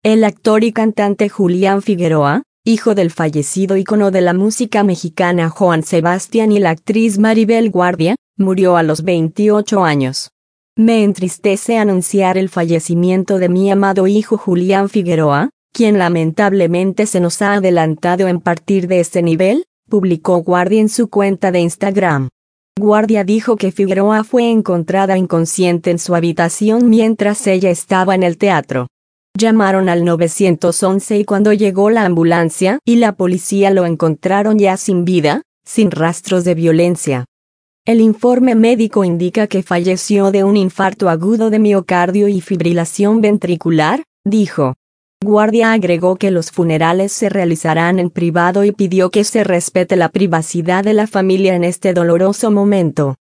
El actor y cantante Julián Figueroa, hijo del fallecido ícono de la música mexicana Joan Sebastián y la actriz Maribel Guardia, murió a los 28 años. Me entristece anunciar el fallecimiento de mi amado hijo Julián Figueroa, quien lamentablemente se nos ha adelantado en partir de este nivel, publicó Guardia en su cuenta de Instagram. Guardia dijo que Figueroa fue encontrada inconsciente en su habitación mientras ella estaba en el teatro. Llamaron al 911 y cuando llegó la ambulancia y la policía lo encontraron ya sin vida, sin rastros de violencia. El informe médico indica que falleció de un infarto agudo de miocardio y fibrilación ventricular, dijo. Guardia agregó que los funerales se realizarán en privado y pidió que se respete la privacidad de la familia en este doloroso momento.